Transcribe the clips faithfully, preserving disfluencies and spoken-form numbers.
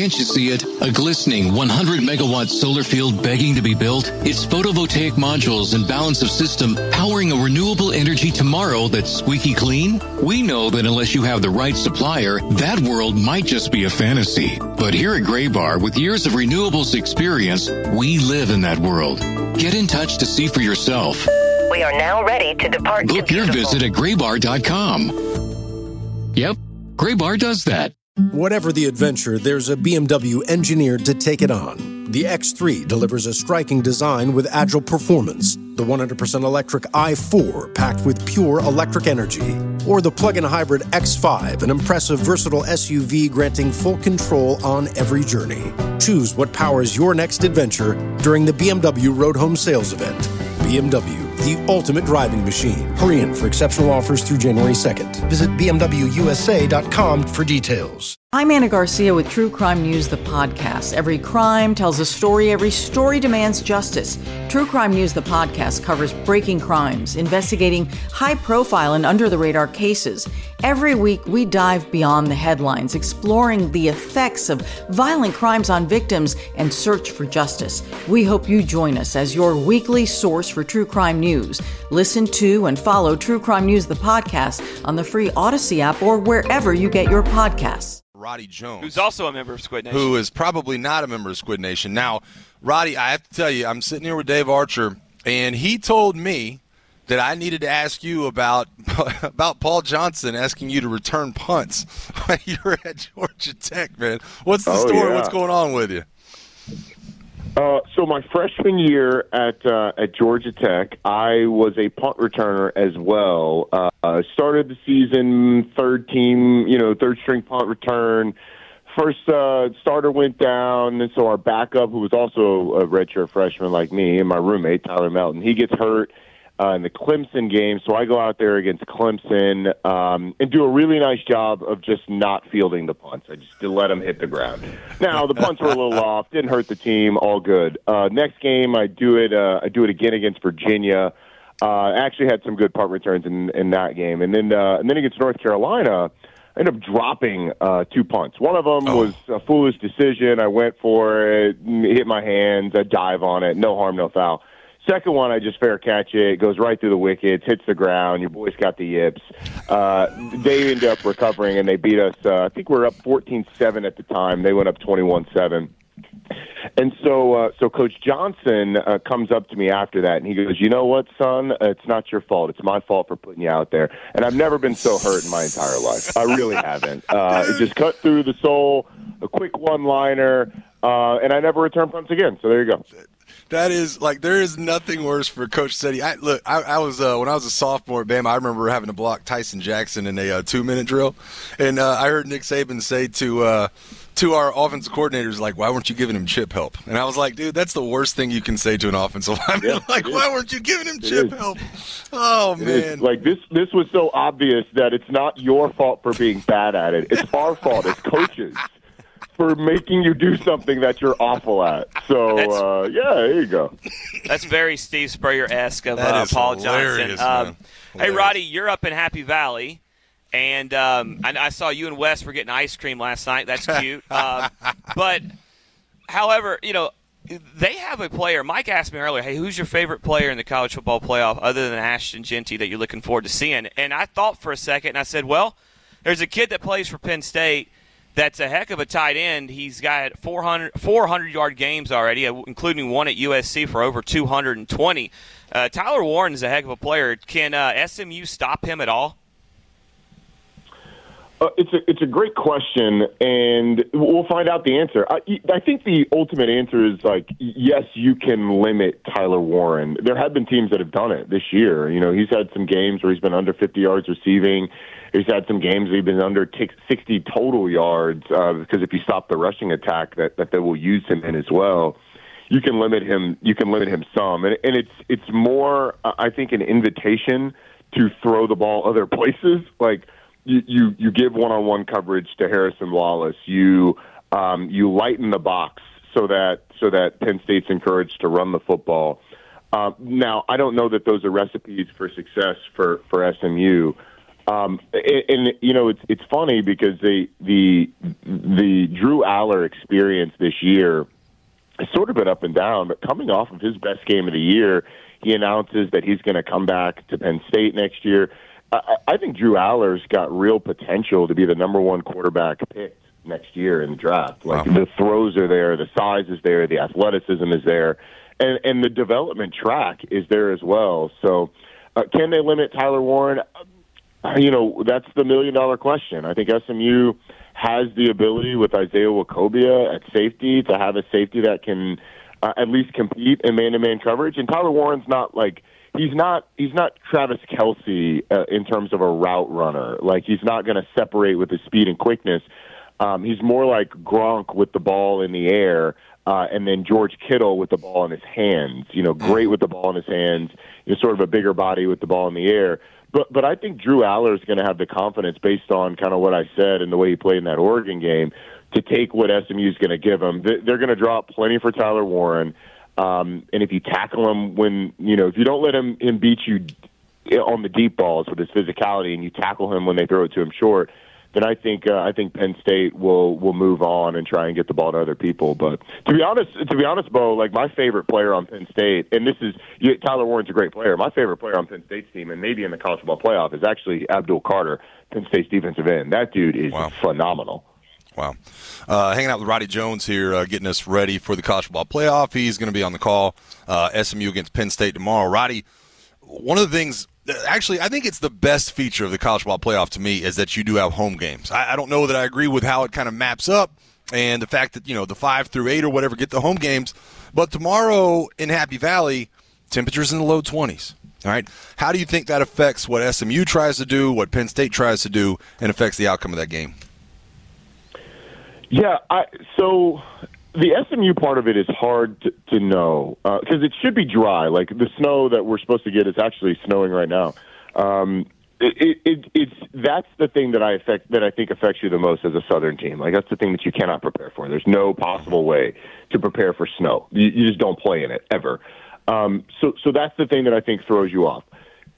Can't you see it? A glistening one hundred megawatt solar field begging to be built? It's photovoltaic modules and balance of system powering a renewable energy tomorrow that's squeaky clean? We know that unless you have the right supplier, that world might just be a fantasy. But here at Graybar, with years of renewables experience, we live in that world. Get in touch to see for yourself. We are now ready to depart. Book your visit at graybar dot com. Yep, Graybar does that. Whatever the adventure, there's a B M W engineered to take it on. The X three delivers a striking design with agile performance. The one hundred percent electric i four, packed with pure electric energy. Or the plug-in hybrid X five, an impressive, versatile S U V granting full control on every journey. Choose what powers your next adventure during the B M W Road Home Sales Event. B M W, the ultimate driving machine. Hurry in for exceptional offers through January second. Visit b m w u s a dot com for details. I'm Anna Garcia with True Crime News, the podcast. Every crime tells a story. Every story demands justice. True Crime News, the podcast, covers breaking crimes, investigating high-profile and under-the-radar cases. Every week, we dive beyond the headlines, exploring the effects of violent crimes on victims and search for justice. We hope you join us as your weekly source for true crime news. Listen to and follow True Crime News, the podcast, on the free Odyssey app or wherever you get your podcasts. Roddy Jones, who's also a member of Squid Nation, who is probably not a member of Squid Nation. Now, Roddy, I have to tell you, I'm sitting here with Dave Archer, and he told me that I needed to ask you about about Paul Johnson asking you to return punts when you were at Georgia Tech, man. What's the oh, story? Yeah. What's going on with you? Uh, so my freshman year at uh, at Georgia Tech, I was a punt returner as well. Uh, I started the season third team, you know, third string punt return. First uh, starter went down, and so our backup, who was also a redshirt freshman like me, and my roommate Tyler Melton, he gets hurt uh, in the Clemson game. So I go out there against Clemson um, and do a really nice job of just not fielding the punts. I just to let them hit the ground. Now the punts were a little off, didn't hurt the team, all good. Uh, next game, I do it. Uh, I do it again against Virginia. Uh, I actually had some good punt returns in, in that game, and then uh, and then against North Carolina, I ended up dropping uh, two punts. One of them oh. was a foolish decision. I went for it, hit my hands, I dive on it, no harm, no foul. Second one, I just fair catch it. It goes right through the wickets, hits the ground. Your boys got the yips. Uh, they end up recovering, and they beat us. Uh, I think we were up fourteen seven at the time. They went up twenty-one seven. And so uh, so Coach Johnson uh, comes up to me after that, and he goes, you know what, son? It's not your fault. It's my fault for putting you out there. And I've never been so hurt in my entire life. I really haven't. Uh, it just cut through the soul, a quick one-liner, uh, and I never returned punts again. So there you go. That is, like, there is nothing worse for Coach Seddy. I, look, I, I was, uh, when I was a sophomore at Bama, I remember having to block Tyson Jackson in a uh, two-minute drill. And uh, I heard Nick Saban say to uh, to our offensive coordinators, like, why weren't you giving him chip help? And I was like, dude, that's the worst thing you can say to an offensive lineman. Yeah, like, why weren't you giving him it chip is. help? Oh, it man. Is. Like, this, this was so obvious that it's not your fault for being bad at it. It's our fault as coaches for making you do something that you're awful at. So, uh, yeah, there you go. That's very Steve Spurrier-esque of uh, Paul Johnson. Um, hey, Roddy, you're up in Happy Valley, and um, I, I saw you and Wes were getting ice cream last night. That's cute. uh, but, however, you know, they have a player. Mike asked me earlier, hey, who's your favorite player in the college football playoff other than Ashton Jeanty that you're looking forward to seeing? And I thought for a second, and I said, well, there's a kid that plays for Penn State that's a heck of a tight end. He's got four hundred, four hundred-yard games already, including one at U S C for over two hundred twenty. Uh, Tyler Warren is a heck of a player. Can uh, S M U stop him at all? Uh, it's a it's a great question, and we'll find out the answer. I, I think the ultimate answer is, like, yes, you can limit Tyler Warren. There have been teams that have done it this year. You know, he's had some games where he's been under fifty yards receiving. He's had some games where he's been under sixty total yards uh, because if you stop the rushing attack, that, that they will use him in as well. You can limit him. You can limit him some, and, and it's it's more, I think, an invitation to throw the ball other places. Like you you, you give one-on-one coverage to Harrison Wallace. You um, you lighten the box so that so that Penn State's encouraged to run the football. Uh, now, I don't know that those are recipes for success for for S M U. Um, and, and you know, it's it's funny because they the the Drew Aller experience this year has sort of been up and down, but coming off of his best game of the year, he announces that he's going to come back to Penn State next year. I, I think Drew Aller's got real potential to be the number one quarterback picked next year in the draft. Like, wow. The throws are there, the size is there, the athleticism is there, and, and the development track is there as well. So uh, can they limit Tyler Warren? Uh, you know, that's the million-dollar question. I think S M U has the ability with Isaiah Wacobia at safety to have a safety that can uh, at least compete in man-to-man coverage. And Tyler Warren's not like he's not he's not Travis Kelce uh, in terms of a route runner. Like, he's not going to separate with his speed and quickness. Um, he's more like Gronk with the ball in the air, uh, and then George Kittle with the ball in his hands. You know, great with the ball in his hands. You know, sort of a bigger body with the ball in the air. But but I think Drew Aller is going to have the confidence, based on kind of what I said and the way he played in that Oregon game, to take what S M U is going to give him. They're going to drop plenty for Tyler Warren, um, and if you tackle him when you know if you don't let him, him beat you on the deep balls with his physicality, and you tackle him when they throw it to him short, then I think uh, I think Penn State will will move on and try and get the ball to other people. But to be honest, to be honest, Bo, like, my favorite player on Penn State, and this is you, Tyler Warren's a great player. My favorite player on Penn State's team, and maybe in the college football playoff, is actually Abdul Carter, Penn State's defensive end. That dude is wow. phenomenal. Wow. Uh, hanging out with Roddy Jones here, uh, getting us ready for the college football playoff. He's going to be on the call. Uh, S M U against Penn State tomorrow. Roddy, one of the things. Actually, I think it's the best feature of the college football playoff to me is that you do have home games. I, I don't know that I agree with how it kind of maps up and the fact that, you know, the five through eight or whatever get the home games. But tomorrow in Happy Valley, temperatures in the low twenties. All right. How do you think that affects what S M U tries to do, what Penn State tries to do, and affects the outcome of that game? Yeah, I, so the S M U part of it is hard to, to know because uh, it should be dry. Like, the snow that we're supposed to get is actually snowing right now. Um, it, it, it's that's the thing that I affect that I think affects you the most as a Southern team. Like, that's the thing that you cannot prepare for. There's no possible way to prepare for snow. You, you just don't play in it ever. Um, so, so that's the thing that I think throws you off.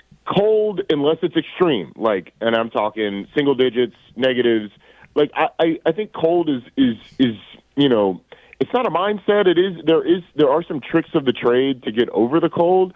Cold, unless it's extreme, like, and I'm talking single digits, negatives. Like, I, I, I think cold is is is you know. It's not a mindset. It is there is there are some tricks of the trade to get over the cold,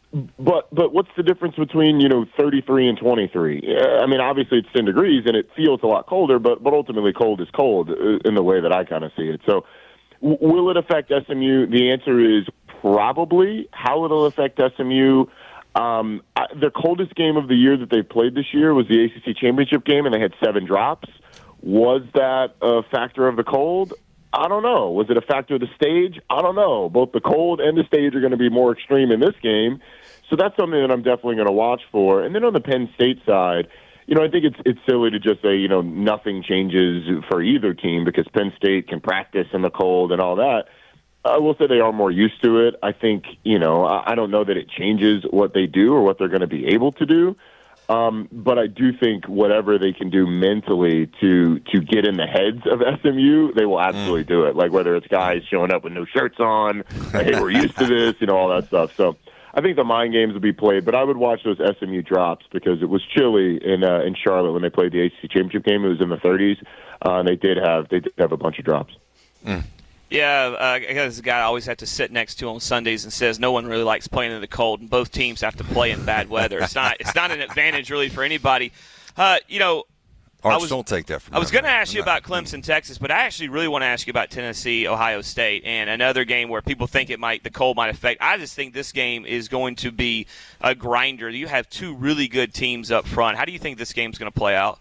but but what's the difference between you know thirty-three and twenty-three? Yeah, I mean, obviously it's ten degrees and it feels a lot colder, but but ultimately cold is cold in the way that I kind of see it. So, w- will it affect S M U? The answer is probably. How it'll affect S M U? Um, I, the coldest game of the year that they played this year was the A C C championship game, and they had seven drops. Was that a factor of the cold? I don't know. Was it a factor of the stage? I don't know. Both the cold and the stage are going to be more extreme in this game. So that's something that I'm definitely going to watch for. And then on the Penn State side, you know, I think it's it's silly to just say, you know, nothing changes for either team because Penn State can practice in the cold and all that. I will say they are more used to it. I think, you know, I, I don't know that it changes what they do or what they're going to be able to do. Um, but I do think whatever they can do mentally to to get in the heads of S M U, they will absolutely mm. do it. Like, whether it's guys showing up with no shirts on, like, hey, we're used to this, you know, all that stuff. So I think the mind games will be played, but I would watch those S M U drops because it was chilly in uh, in Charlotte when they played the A C C championship game. It was in the thirties, uh, and they did have they did have a bunch of drops. Mm. Yeah, uh, I guess the guy I always have to sit next to on Sundays and says no one really likes playing in the cold, and both teams have to play in bad weather. It's not it's not an advantage really for anybody. Uh, you know, Arch, I was, don't take that from I was going to ask you about Clemson, Texas, but I actually really want to ask you about Tennessee, Ohio State, and another game where people think it might the cold might affect. I just think this game is going to be a grinder. You have two really good teams up front. How do you think this game's going to play out?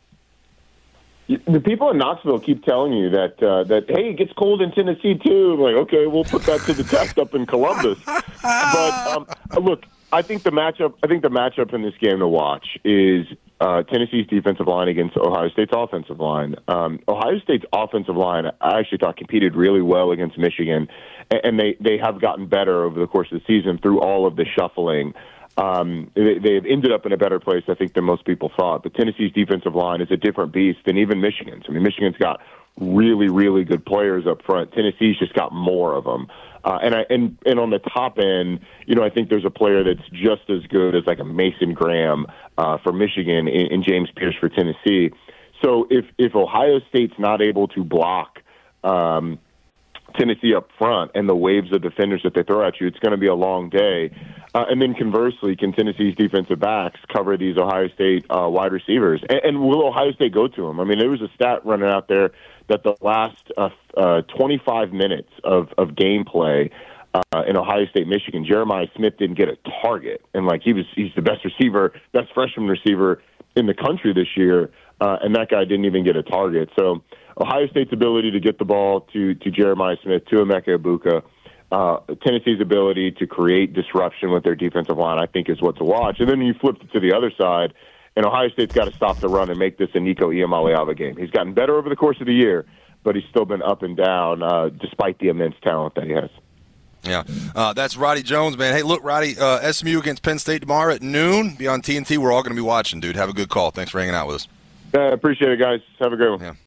The people in Knoxville keep telling you that, uh, that hey, it gets cold in Tennessee, too. I'm like, okay, we'll put that to the test up in Columbus. But, um, look, I think the matchup I think the matchup in this game to watch is uh, Tennessee's defensive line against Ohio State's offensive line. Um, Ohio State's offensive line, I actually thought, competed really well against Michigan, and they, they have gotten better over the course of the season through all of the shuffling. Um, they, they've ended up in a better place, I think, than most people thought. But Tennessee's defensive line is a different beast than even Michigan's. I mean, Michigan's got really, really good players up front. Tennessee's just got more of them. Uh, and I and and on the top end, you know, I think there's a player that's just as good as like a Mason Graham uh, for Michigan and, and James Pierce for Tennessee. So if, if Ohio State's not able to block um, Tennessee up front and the waves of defenders that they throw at you, it's going to be a long day. Uh, and then conversely, can Tennessee's defensive backs cover these Ohio State uh, wide receivers? And, and will Ohio State go to them? I mean, there was a stat running out there that the last uh, uh, twenty-five minutes of, of gameplay uh, in Ohio State, Michigan, Jeremiah Smith didn't get a target. And, like, he was he's the best receiver, best freshman receiver in the country this year, uh, and that guy didn't even get a target. So Ohio State's ability to get the ball to, to Jeremiah Smith, to Emeka Egbuka, uh, Tennessee's ability to create disruption with their defensive line, I think, is what to watch. And then you flip it to the other side, and Ohio State's got to stop the run and make this a Nico Iamaleava game. He's gotten better over the course of the year, but he's still been up and down uh, despite the immense talent that he has. Yeah, uh, that's Roddy Jones, man. Hey, look, Roddy, uh, S M U against Penn State tomorrow at noon. Be on T N T. We're all going to be watching, dude. Have a good call. Thanks for hanging out with us. I uh, appreciate it, guys. Have a good one. Yeah.